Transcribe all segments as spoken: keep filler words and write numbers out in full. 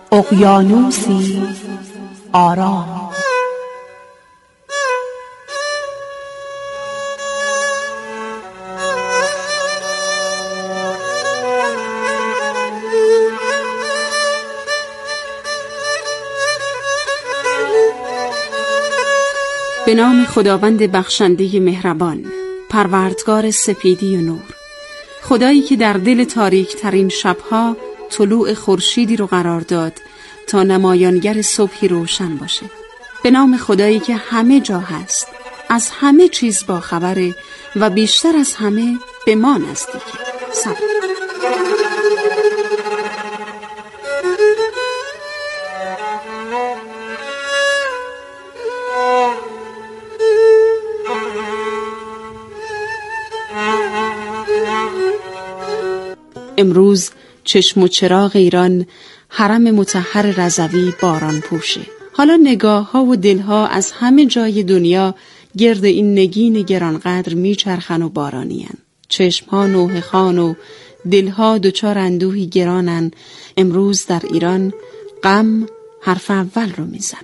اقیانوسی آرام. به نام خداوند بخشنده مهربان، پروردگار سپیدی و نور، خدایی که در دل تاریک ترین شبها طلوع خورشیدی رو قرار داد تا نمایانگر صبحی روشن باشه. به نام خدایی که همه جا هست، از همه چیز با خبره و بیشتر از همه به ما نزدیکه. سلام. امروز چشم و چراغ ایران حرم مطهر رضوی باران پوشه. حالا نگاه ها و دل ها از همه جای دنیا گرد این نگین گرانقدر میچرخن و بارانین. چشم ها نوحه خوان و دل ها دچار اندوهی گرانن. امروز در ایران غم حرف اول رو میزنه.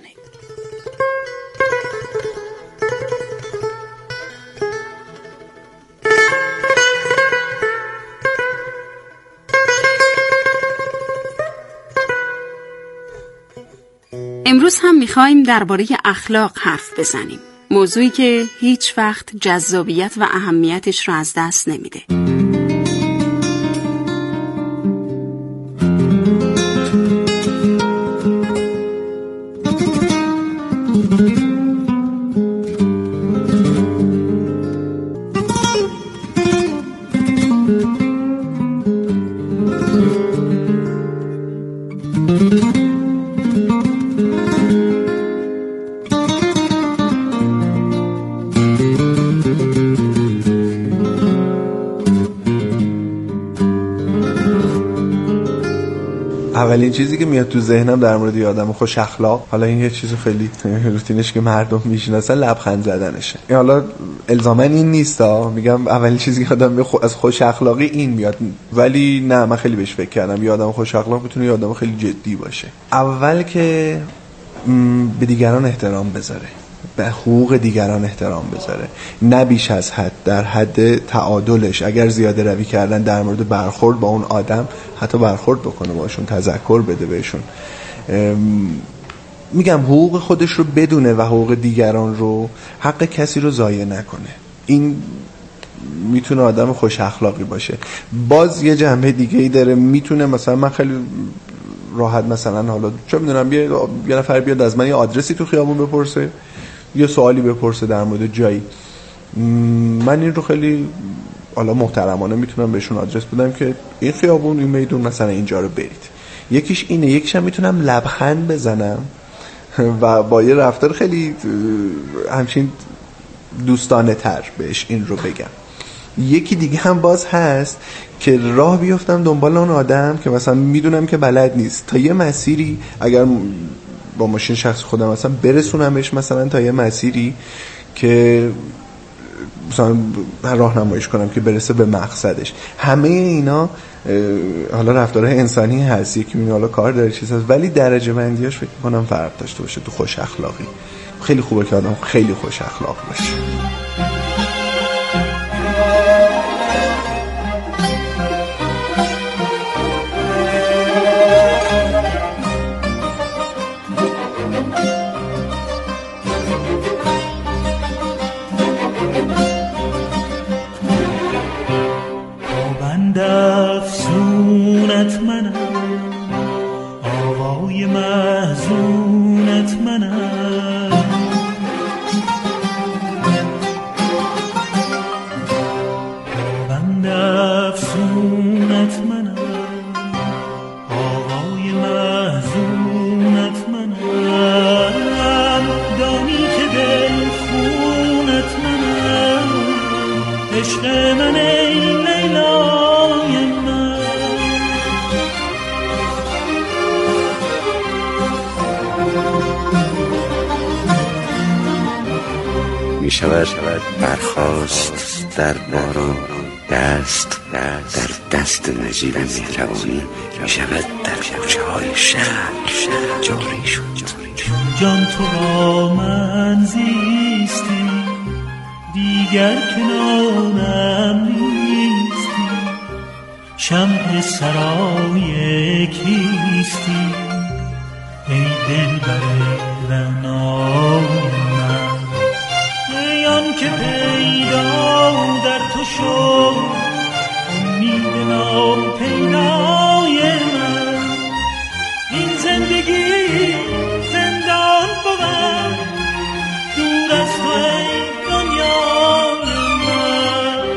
امروز هم میخوایم درباره اخلاق حرف بزنیم، موضوعی که هیچ وقت جذابیت و اهمیتش رو از دست نمیده. اولین چیزی که میاد تو ذهنم در مورد یه آدم خوش اخلاق، حالا این یه چیز خیلی روتینش که مردم میشناسن، لبخند زدنشه. حالا الزاما این نیستا، میگم اولین چیزی که آدم از خوش اخلاقی این میاد، ولی نه، من خیلی بهش فکر کردم. یه آدم خوش اخلاق میتونه یه آدم خیلی جدی باشه. اول که به دیگران احترام بذاره، به حقوق دیگران احترام بذاره، نه بیش از حد، در حد تعادلش. اگر زیاده روی کردن در مورد برخورد با اون آدم، حتی برخورد بکنه باشون، تذکر بده بهشون. میگم حقوق خودش رو بدونه و حقوق دیگران رو، حق کسی رو ضایع نکنه. این میتونه آدم خوش اخلاقی باشه. باز یه جنبه دیگه ای داره، میتونه مثلا من خیلی راحت مثلا حالا چه میدونم یه یه نفر بیاد از من یه آدرسی تو خیابون بپرسه، یه سوالی بپرسه در مورد جایی، من این رو خیلی حالا محترمانه میتونم بهشون آدرس بدم که این خیابون، این میدون، مثلا اینجا رو برید. یکیش اینه. یکیش هم میتونم لبخند بزنم و با یه رفتار خیلی همچین دوستانه تر بهش این رو بگم. یکی دیگه هم باز هست که راه بیفتم دنبال اون آدم که مثلا میدونم که بلد نیست، تا یه مسیری اگر با ماشین شخص خودم مثلا برسونمش مثلا تا یه مسیری که مثلا راهنماییش کنم که برسه به مقصدش. همه اینا حالا رفتارهای انسانی هست، یکی میگه حالا کار داره چیز هست، ولی درجه بندیاش فکر کنم فرق داشته باشه. تو خوش اخلاقی خیلی خوبه که آدم خیلی خوش اخلاق باشه. افسونت منم، آوای محزونت منم، بند افسونت منم، آوای محزونت منم، دانی که دل خونت منم، عشق من ای لیلا. می شود برخاست در باران، دست در دست نجیب مهربانی می شود در کوچه های شهر جاری شد. جان تو را من زیستی، دیگر کنارم نیستی، شمع سرای کیستی ای دلبر رعنای من. ای آن که پیدا در تو شد امید ناپیدای من. این زندگی زندان بود دور از تو ای دنیای من.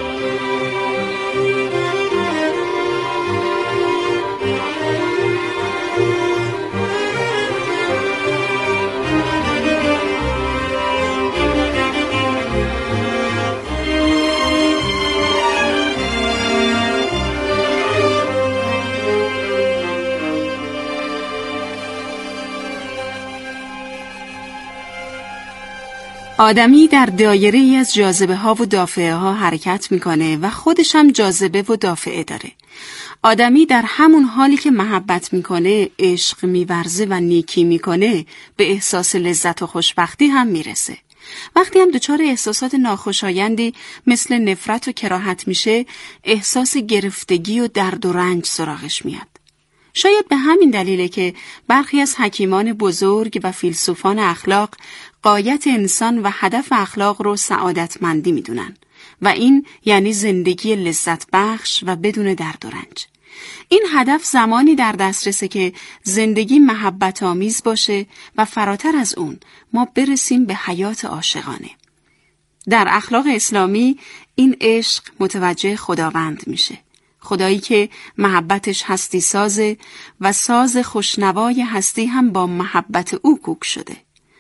آدمی در دایره ای از جاذبه ها و دافعه ها حرکت میکنه و خودش هم جاذبه و دافعه داره. آدمی در همون حالی که محبت میکنه، عشق میورزه و نیکی میکنه، به احساس لذت و خوشبختی هم میرسه. وقتی هم دچار احساسات ناخوشایندی مثل نفرت و کراهت میشه، احساس گرفتگی و درد و رنج سراغش میاد. شاید به همین دلیله که برخی از حکیمان بزرگ و فیلسوفان اخلاق غایت انسان و هدف اخلاق رو سعادتمندی میدونن و این یعنی زندگی لذت بخش و بدون درد و رنج. این هدف زمانی در دسترسه که زندگی محبت آمیز باشه و فراتر از اون ما برسیم به حیات عاشقانه. در اخلاق اسلامی این عشق متوجه خداوند میشه. خدایی که محبتش هستی سازه و ساز خوشنوای هستی هم با محبت او کوک شده.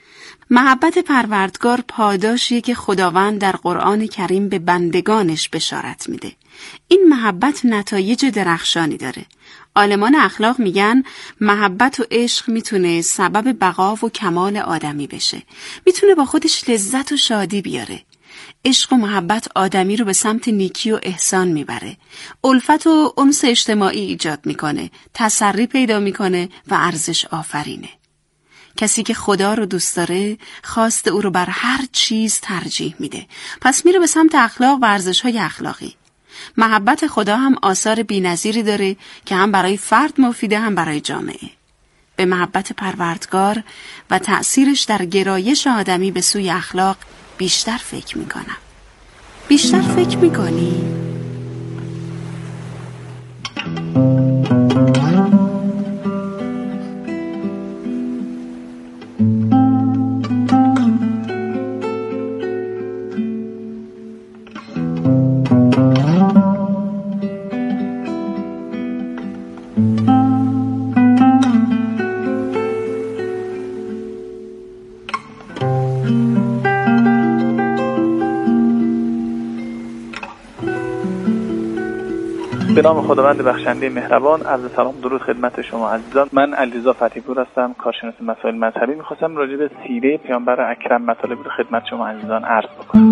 محبت پروردگار پاداشیه که خداوند در قرآن کریم به بندگانش بشارت میده. این محبت نتایج درخشانی داره. عالمان اخلاق میگن محبت و عشق میتونه سبب بقا و کمال آدمی بشه. میتونه با خودش لذت و شادی بیاره. عشق و محبت آدمی رو به سمت نیکی و احسان میبره. الفت و انس اجتماعی ایجاد میکنه، تسری پیدا میکنه و ارزش آفرینه. کسی که خدا رو دوست داره، خواست او رو بر هر چیز ترجیح میده. پس میره به سمت اخلاق و ارزش‌های اخلاقی. محبت خدا هم آثار بی‌نظیری داره که هم برای فرد مفیده هم برای جامعه. به محبت پروردگار و تأثیرش در گرایش آدمی به سوی اخلاق بیشتر فکر میکنم. بیشتر فکر میکنی؟ به نام خداوند بخشنده مهربان، عرض سلام درود خدمت شما عزیزان. من علیرضا فتحی پور هستم، کارشناس مسائل مذهبی. می‌خواستم راجع به سیره پیامبر اکرم مطالبی رو خدمت شما عزیزان عرض بکنم.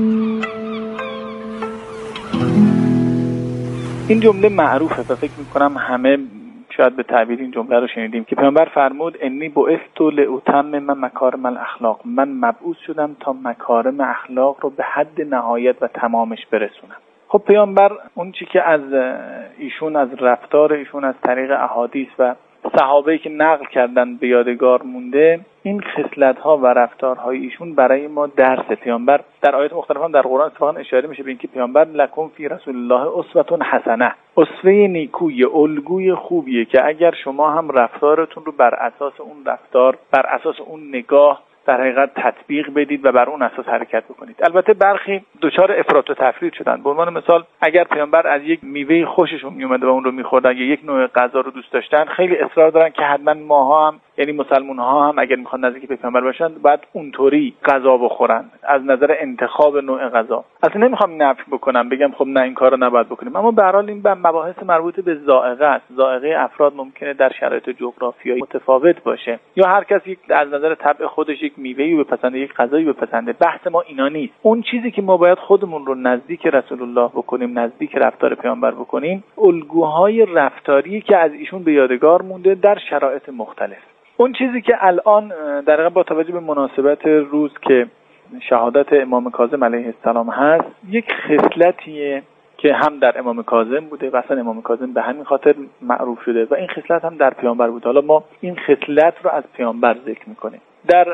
این جمله معروفه و فکر می‌کنم همه شاید به تعبیر این جمله رو شنیدیم که پیامبر فرمود انی بعثت لأتمم مکارم الاخلاق. من مبعوث شدم تا مکارم اخلاق رو به حد نهایت و تمامش برسونم. خب پیامبر اون چی که از ایشون، از رفتار ایشون، از طریق احادیث و صحابه‌ای که نقل کردن به یادگار مونده، این خصلت‌ها و رفتارهای ایشون برای ما درس. پیامبر در آیات مختلفه در قرآن اتفاقا اشاره میشه به اینکه پیامبر لکم فی رسول الله اسوه حسنه، اسوه نیکوی، الگوی خوبیه که اگر شما هم رفتارتون رو بر اساس اون رفتار، بر اساس اون نگاه در حقیقت تطبیق بدید و بر اون اساس حرکت بکنید. البته برخی دچار افراط و تفرید شدن. به عنوان مثال اگر پیامبر از یک میوه خوششون میومده و اون رو میخوردن یا یک نوع غذا رو دوست داشتن، خیلی اصرار دارن که حتما ماها هم یعنی مسلمان ها هم اگر میخوان نزدیک به پیامبر باشن باید اونطوری غذا بخورن، از نظر انتخاب نوع غذا. اصلا نمیخوام نفی بکنم بگم خب نه این کارو نباید بکنیم، اما به هر حال این مباحث مربوط به ذائقه است. ذائقه افراد ممکنه در شرایط جغرافیایی متفاوت باشه، یا هر کس یک از نظر طبع خودش یک میوه‌ای بپسنده، یک غذایی بپسنده. بحث ما اینا نیست. اون چیزی که ما باید خودمون رو نزدیک رسول الله بکنیم، نزدیک رفتار پیامبر بکنیم، الگوهای رفتاری که از ایشون به یادگار مونده در شرایط مختلف. اون چیزی که الان در واقع با توجه به مناسبت روز که شهادت امام کاظم علیه السلام هست، یک خصلتیه که هم در امام کاظم بوده و اصلا امام کاظم به همین خاطر معروف شده و این خصلت هم در پیامبر بوده. حالا ما این خصلت رو از پیامبر ذکر میکنیم. در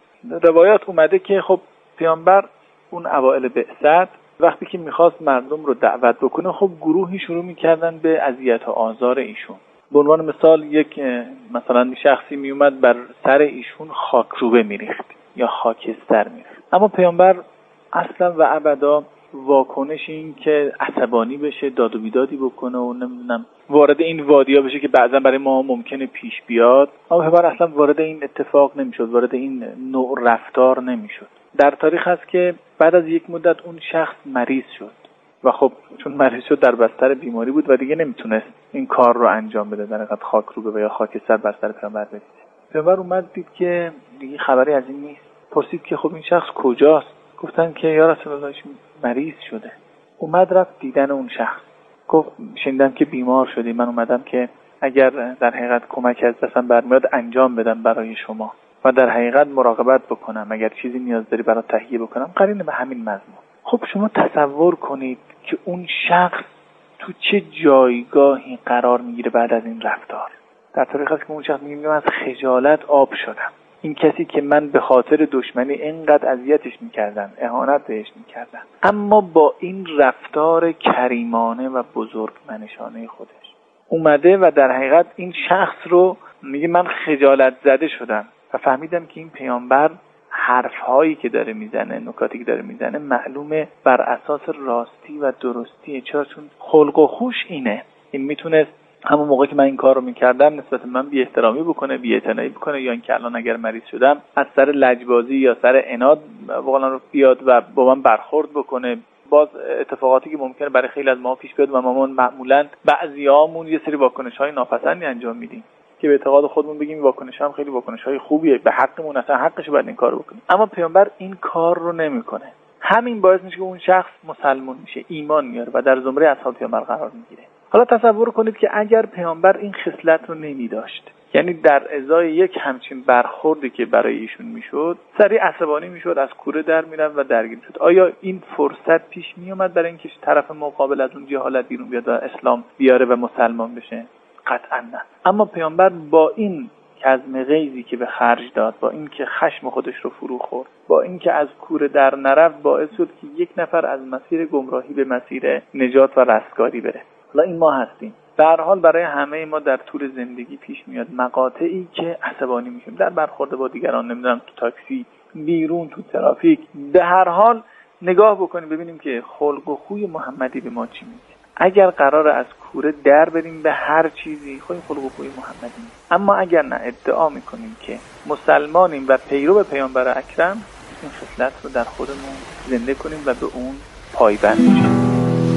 روایات اومده که خب پیامبر اون اوائل بعثت وقتی که میخواست مردم رو دعوت بکنه، خب گروهی شروع میکردن به اذیت و آزار ایشون. به عنوان مثال یک مثلا شخصی میومد بر سر ایشون خاکروبه میریخت یا خاکستر میریخت، اما پیامبر اصلا و ابدا واکنش این که عصبانی بشه، داد و بیدادی بکنه و نمیدونم وارد این وادیا بشه که بعضا برای ما ممکنه پیش بیاد، اما پیامبر اصلا وارد این اتفاق نمیشد، وارد این نوع رفتار نمیشد. در تاریخ هست که بعد از یک مدت اون شخص مریض شد و خب چون مریض شد در بستر بیماری بود و دیگه نمیتونست این کار رو انجام بده، در حقیقت خاک رو به یا خاکستر بر سر پیامبر بریزه. پیامبر اومد دید که دیگه خبری از این نیست، پرسید که خب این شخص کجاست؟ گفتن که یا رسول الله مریض شده. اومد رفت دیدن اون شخص، گفت شنیدم که بیمار شدی، من اومدم که اگر در حقیقت کمک از دستم برمیاد انجام بدم برای شما و در حقیقت مراقبت بکنم، اگر چیزی نیاز داری برات تهیه بکنم، قرینه به همین مضمون. خب شما تصور کنید که اون شخص تو چه جایگاهی قرار میگیره بعد از این رفتار. در تاریخ هست که اون شخص میگه از خجالت آب شدم. این کسی که من به خاطر دشمنی اینقدر اذیتش میکردم، اهانت بهش میکردم، اما با این رفتار کریمانه و بزرگمنشانه خودش اومده و در حقیقت این شخص رو میگه من خجالت زده شدم و فهمیدم که این پیامبر حرفهایی که داره میزنه، نکاتی که داره میزنه معلومه بر اساس راستی و درستیه. چرا؟ چون خلق و خوش اینه. این میتونست همون موقع که من این کار رو میکردم نسبت من بی احترامی بکنه، بی اعتنایی بکنه، یا اینکه الان اگر مریض شدم از سر لجبازی یا سر عناد واقعا رو بیاد و با من برخورد بکنه. باز اتفاقاتی که ممکنه برای خیلی از ما پیش بیاد و ما معمولا بعضیامون یه سری واکنش‌های ناپسندی انجام میدیم که به اعتقاد خودمون بگیم واکنش هم خیلی واکنش‌های خوبیه، به حقمون اصلا حقشه باید این کارو بکنیم، اما پیامبر این کار رو نمیکنه. همین باعث میشه که اون شخص مسلمان میشه، ایمان میاره و در زمره اصحاب پیامبر قرار میگیره. حالا تصور کنید که اگر پیامبر این خصلت رو نمی‌داشت، یعنی در ازای یک همچین برخوردی که برای ایشون میشد سریع عصبانی میشد، از کوره در میرفت و درگیر شد، آیا این فرصت پیش میومد برای اینکه طرف مقابل از اون جهالت بیرون بیاد و اسلام بیاره و مسلمان بشه؟ قطعا نه. اما پیامبر با این کظم غیظی که به خرج داد، با این که خشم خودش رو فرو خورد، با این که از کوره در نرفت، باعث شد که یک نفر از مسیر گمراهی به مسیر نجات و رستگاری بره. حالا این ما هستیم. به هر حال برای همه ما در طول زندگی پیش میاد مقاطعی که عصبانی میشیم در برخورد با دیگران، نمیدونم تو تاکسی، بیرون، تو ترافیک. به هر حال نگاه بکنیم ببینیم که خلق و خوی محمدی به ما چی میگه. اگر قرار از کوره در بریم به هر چیزی، خب این خلق و خوی محمدی نیست. اما اگر نه ادعا میکنیم که مسلمانیم و پیرو پیامبر اکرم، این خصلت رو در خودمون زنده کنیم و به اون پایبند بشیم.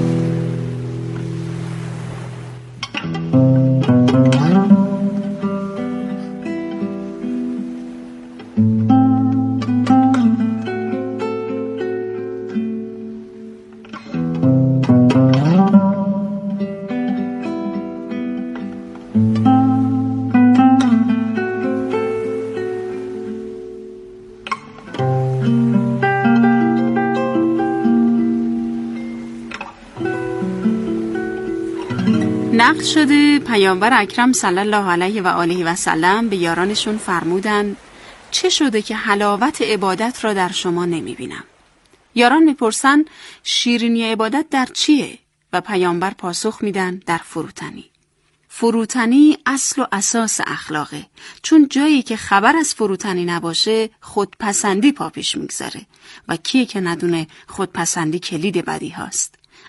نقل شده پیامبر اکرم صلی الله علیه و آله و سلم به یارانشون فرمودن چه شده که حلاوت عبادت را در شما نمی بینم؟ یاران میپرسن شیرینی عبادت در چیه؟ و پیامبر پاسخ میدن در فروتنی. فروتنی اصل و اساس اخلاقه، چون جایی که خبر از فروتنی نباشه خودپسندی پا پیش میگذاره و کیه که ندونه خودپسندی کلید بدی هاست.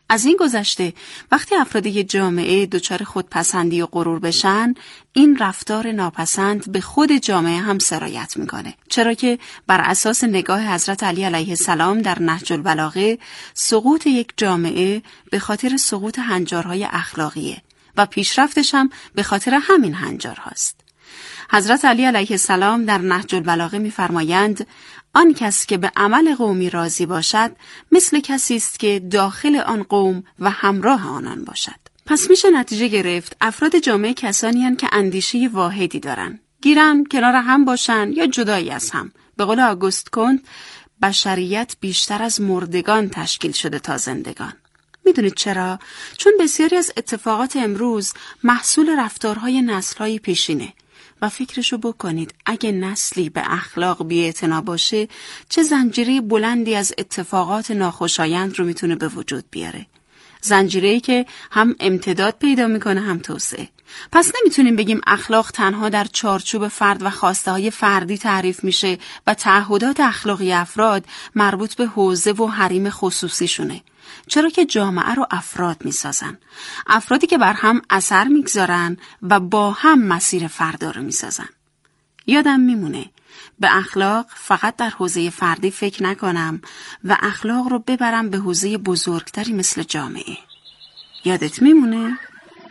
از این گذشته وقتی افراد یک جامعه دچار خودپسندی و غرور بشن، این رفتار ناپسند به خود جامعه هم سرایت میکنه، چرا که بر اساس نگاه حضرت علی علیه السلام در نهج البلاغه، سقوط یک جامعه به خاطر سقوط هنجارهای اخلاقیه و پیشرفتش هم به خاطر همین هنجارهاست. حضرت علی علیه السلام در نهج البلاغه می‌فرمایند آن کس که به عمل قومی راضی باشد مثل کسی است که داخل آن قوم و همراه آنان باشد. پس میشه نتیجه گرفت افراد جامعه کسانی هستند که اندیشه واحدی دارن، گیرن کنار هم باشن یا جدایی از هم. به قول آگوست کنت، بشریت بیشتر از مردگان تشکیل شده تا زندگان. میدونید چرا؟ چون بسیاری از اتفاقات امروز محصول رفتارهای نسل‌های پیشینه. و فکرشو بکنید اگه نسلی به اخلاق بی‌اعتنا باشه چه زنجیره بلندی از اتفاقات ناخوشایند رو میتونه به وجود بیاره. زنجیره‌ای که هم امتداد پیدا میکنه هم توسعه. پس نمیتونیم بگیم اخلاق تنها در چارچوب فرد و خواسته های فردی تعریف میشه و تعهدات اخلاقی افراد مربوط به حوزه و حریم خصوصی شونه. چرا که جامعه رو افراد میسازن. افرادی که بر هم اثر میگذارن و با هم مسیر فردا رو میسازن. یادم میمونه به اخلاق فقط در حوزه فردی فکر نکنم و اخلاق رو ببرم به حوزه بزرگتری مثل جامعه. یادت میمونه؟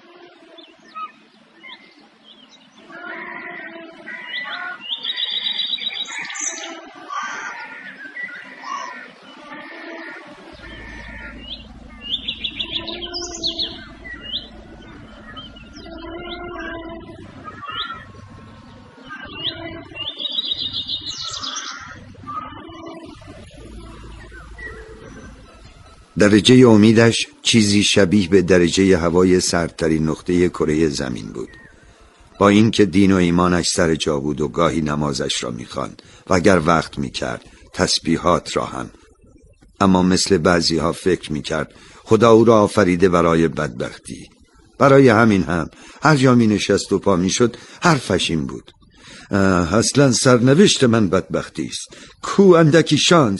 درجه امیدش چیزی شبیه به درجه هوای سردترین نقطه کره زمین بود. با اینکه دین و ایمانش سر جا بود و گاهی نمازش را می‌خواند و اگر وقت می‌کرد تسبیحات را هم، اما مثل بعضی ها فکر می‌کرد خدا او را آفریده برای بدبختی. برای همین هم هر جا می‌نشست و پا می‌شد حرفش این بود: اصلا سرنوشت من بدبختی است، کو اندکی شانس.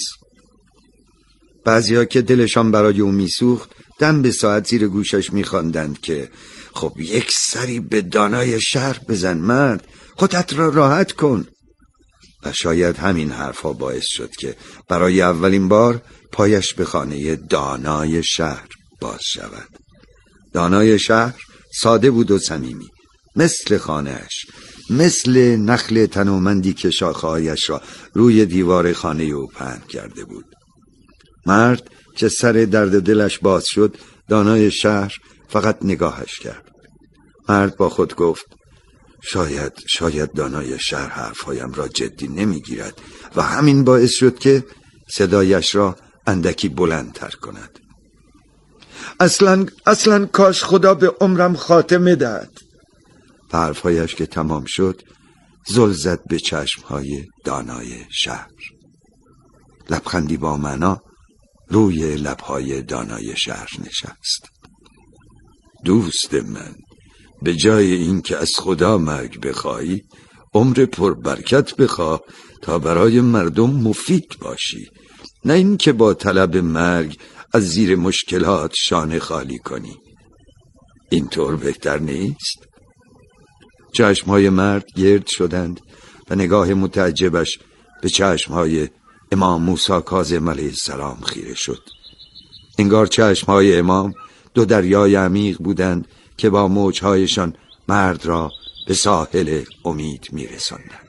بعضیا که دلشان برای او میسوخت دم به ساعت زیر گوشش میخواندند که خب یک سری به دانای شهر بزن مرد، خودت را راحت کن. و شاید همین حرفا باعث شد که برای اولین بار پایش به خانه دانای شهر باز شود. دانای شهر ساده بود و صمیمی، مثل خانه‌اش، مثل نخل تنومندی که شاخه‌هایش را روی دیوار خانه او پهن کرده بود. مرد که سر درد دلش باز شد، دانای شهر فقط نگاهش کرد. مرد با خود گفت شاید شاید دانای شهر حرفهایم را جدی نمیگیرد و همین باعث شد که صدایش را اندکی بلندتر کند. اصلا اصلا کاش خدا به عمرم خاتمه دهد. حرفهایش که تمام شد زل زد به چشمهای دانای شهر. لبخندی با معنا روی لبهای دانای شهر نشست. دوست من، به جای اینکه از خدا مرگ بخواهی، عمر پربرکت بخواه تا برای مردم مفید باشی، نه اینکه با طلب مرگ از زیر مشکلات شانه خالی کنی. اینطور بهتر نیست؟ چشمهای مرد گرد شدند و نگاه متعجبش به چشمهای امام موسی کاظم علیه السلام خیره شد. انگار چشمهای امام دو دریای عمیق بودند که با موجهایشان مرد را به ساحل امید میرساندند.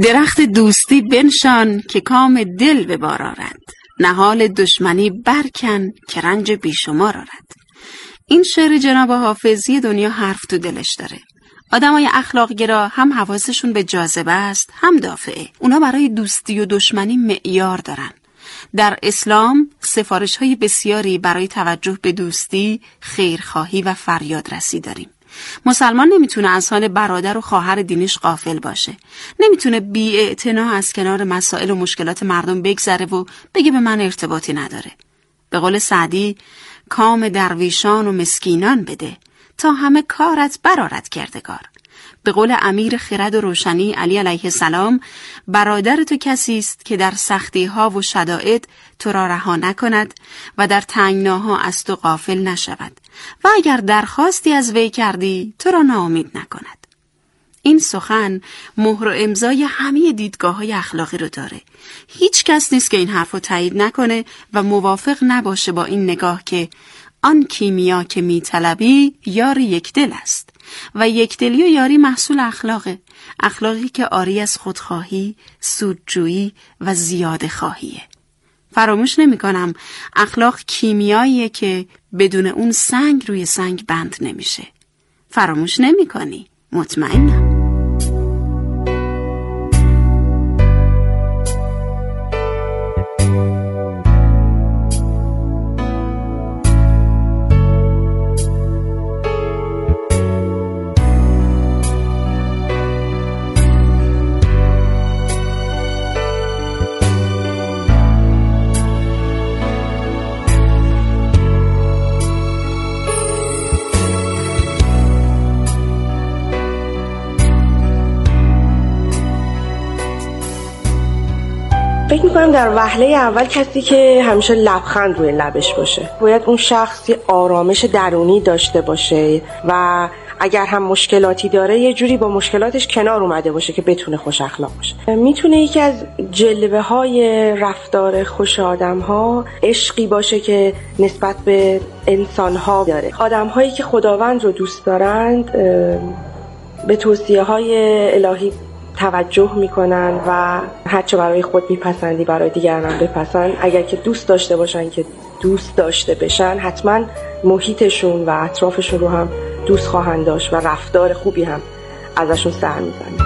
درخت دوستی بنشان که کام دل به بار آرد، نهال دشمنی برکن که رنج بیشمار آرد. این شعر جناب حافظی دنیا حرف تو دلش داره. آدمای اخلاق گرا هم حواسشون به جاذبه است هم دافعه. اونا برای دوستی و دشمنی معیار دارن. در اسلام سفارش های بسیاری برای توجه به دوستی، خیرخواهی و فریادرسی داریم. مسلمان نمیتونه از حال برادر و خواهر دینیش غافل باشه. نمیتونه بی‌اعتنا از کنار مسائل و مشکلات مردم بگذره و بگه به من ارتباطی نداره. به قول سعدی، کام درویشان و مسکینان بده تا همه کارت برآرد کردگار. به قول امیر خرد و روشنی علی علیه السلام، برادر تو کسی است که در سختی ها و شدائد تو را رها نکند و در تنگناها از تو غافل نشود و اگر درخواستی از وی کردی تو را ناامید نکند. این سخن مهر و امضای همه دیدگاه‌های اخلاقی رو داره. هیچ کس نیست که این حرف رو تایید نکنه و موافق نباشه با این نگاه که آن کیمیا که میطلبی یار یک دل است و یکدلی و یاری محصول اخلاقه، اخلاقی که عاری از خودخواهی، سودجویی و زیاده خواهیه. فراموش نمی کنم اخلاق کیمیاییه که بدون اون سنگ روی سنگ بند نمیشه. فراموش نمی کنی؟ مطمئنم. فکر میکنم در وهله اول کسی که همیشه لبخند روی لبش باشه، باید اون شخص یه آرامش درونی داشته باشه و اگر هم مشکلاتی داره یه جوری با مشکلاتش کنار اومده باشه که بتونه خوش اخلاق باشه. میتونه یکی از جلوه های رفتار خوش آدم ها عشقی باشه که نسبت به انسان ها داره. آدم هایی که خداوند رو دوست دارند به توصیه های الهی توجه میکنن و هرچه برای خود میپسندی برای دیگران هم بپسند. اگر که دوست داشته باشن که دوست داشته بشن، حتما محیطشون و اطرافشون رو هم دوست خواهند داشت و رفتار خوبی هم ازشون سر میزنن.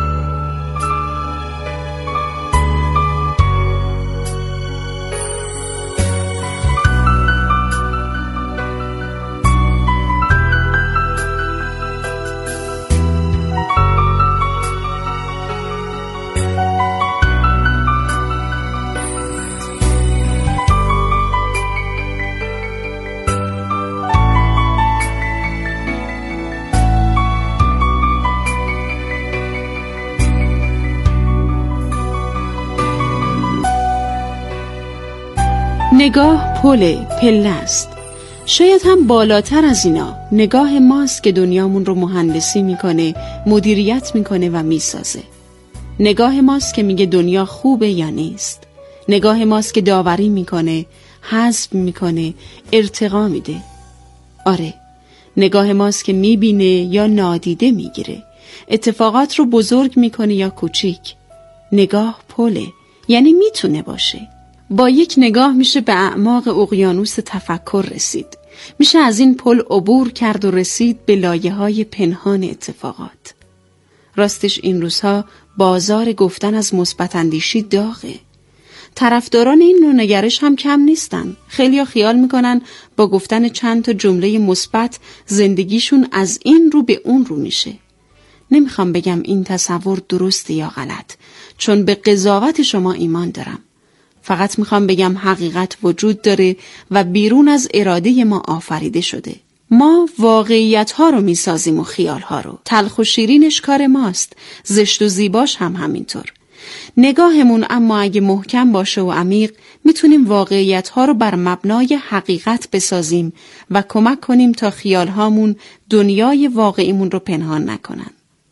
نگاه پل پله است. شاید هم بالاتر از اینا نگاه ماست که دنیامون رو مهندسی میکنه، مدیریت میکنه و میسازه. نگاه ماست که میگه دنیا خوبه یا نیست. نگاه ماست که داوری میکنه، حذف میکنه، ارتقا میده. آره، نگاه ماست که میبینه یا نادیده میگیره، اتفاقات رو بزرگ میکنه یا کوچیک. نگاه پله، یعنی میتونه باشه. با یک نگاه میشه به اعماق اقیانوس تفکر رسید. میشه از این پل عبور کرد و رسید به لایه‌های پنهان اتفاقات. راستش این روزها بازار گفتن از مثبت اندیشی داغه. طرفداران این نوع نگرش هم کم نیستن. خیلیا خیال میکنن با گفتن چند تا جمله مثبت زندگیشون از این رو به اون رو میشه. نمیخوام بگم این تصور درسته یا غلط، چون به قضاوت شما ایمان دارم. فقط میخوام بگم حقیقت وجود داره و بیرون از اراده ما آفریده شده. ما واقعیت ها رو میسازیم و خیال ها رو. تلخ و شیرینش کار ماست، زشت و زیباش هم همینطور. نگاهمون اما اگه محکم باشه و عمیق، میتونیم واقعیت ها رو بر مبنای حقیقت بسازیم و کمک کنیم تا خیال هامون دنیای واقعیمون رو پنهان نکنن.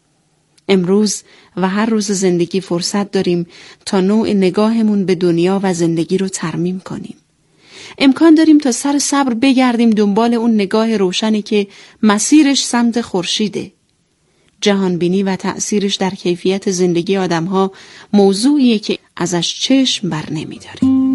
امروز و هر روز زندگی فرصت داریم تا نوع نگاهمون به دنیا و زندگی رو ترمیم کنیم. امکان داریم تا سر صبر بگردیم دنبال اون نگاه روشنی که مسیرش سمت خورشیده. جهانبینی و تأثیرش در کیفیت زندگی آدم‌ها موضوعیه که ازش چشم بر نمی‌داریم.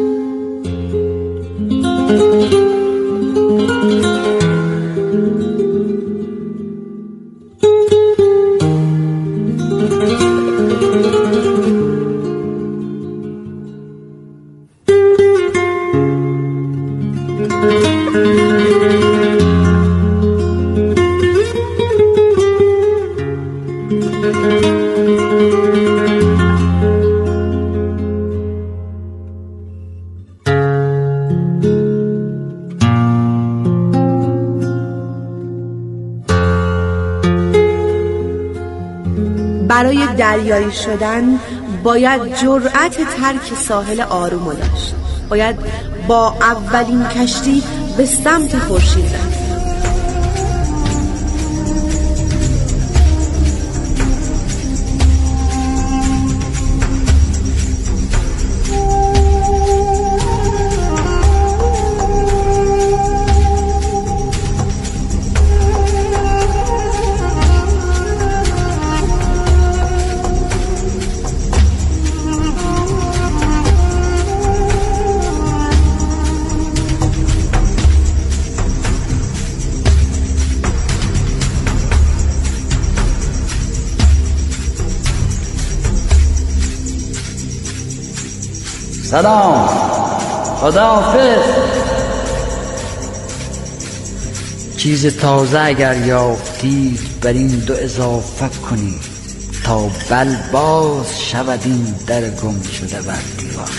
برای دریایی شدن باید جرأت ترک ساحل آرومو داشت. باید با اولین کشتی به سمت خورشید رفت. سلام، خداحافظ. چیز تازه اگر یافتید بر این دو اضافه کنید تا بل باز شود این در گم شده بر دیوار.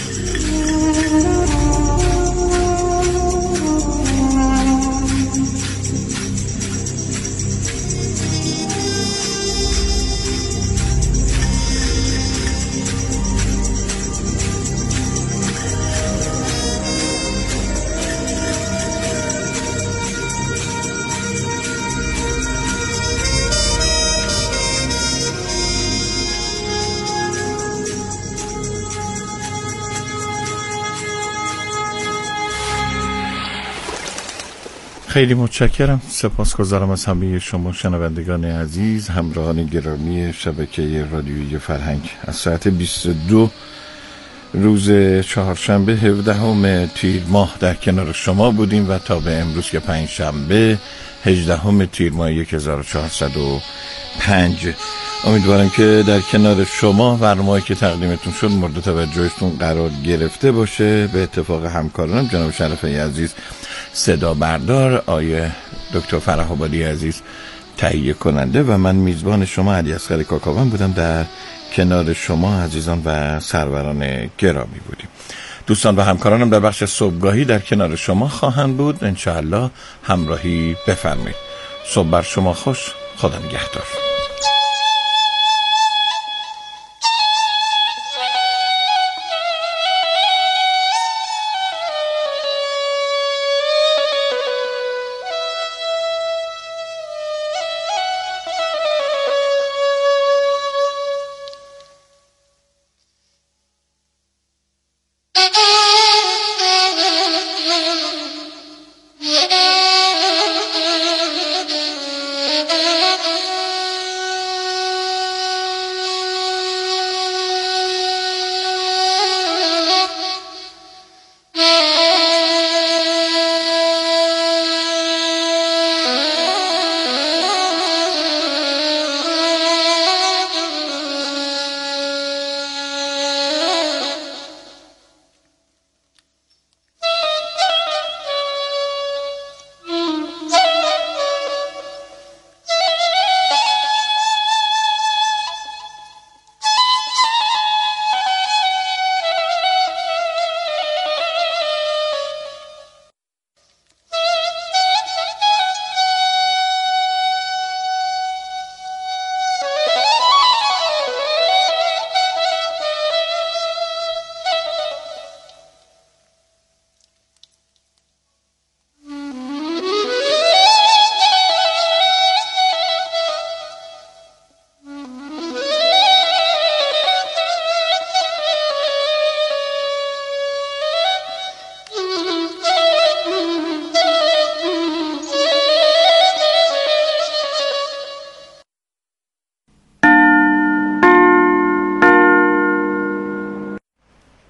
خیلی متشکرم. سپاسگزارم از همه شما شنوندگان عزیز، همراهان گرامی شبکه رادیویی فرهنگ. از ساعت بیست و دو روز چهارشنبه هفدهم تیر ماه در کنار شما بودیم و تا به امروز که پنج شنبه هجدهم تیر ماه هزار و چهارصد و پنج. امیدوارم که در کنار شما برنامه‌ای که تقدیمتون شد مورد توجهتون قرار گرفته باشه. به اتفاق همکارانم جناب شرفی عزیز صدا بردار، آیه دکتر فرح آبادی عزیز تهیه کننده و من میزبان شما علی اصغر کاکاوان بودم. در کنار شما عزیزان و سروران گرامی بودیم. دوستان و همکارانم در بخش صبحگاهی در کنار شما خواهند بود. انشاءالله همراهی بفرمایید. صبح بر شما خوش. خدا نگهدار.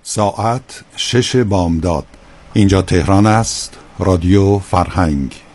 ساعت شش بامداد. اینجا تهران است. رادیو فرهنگ.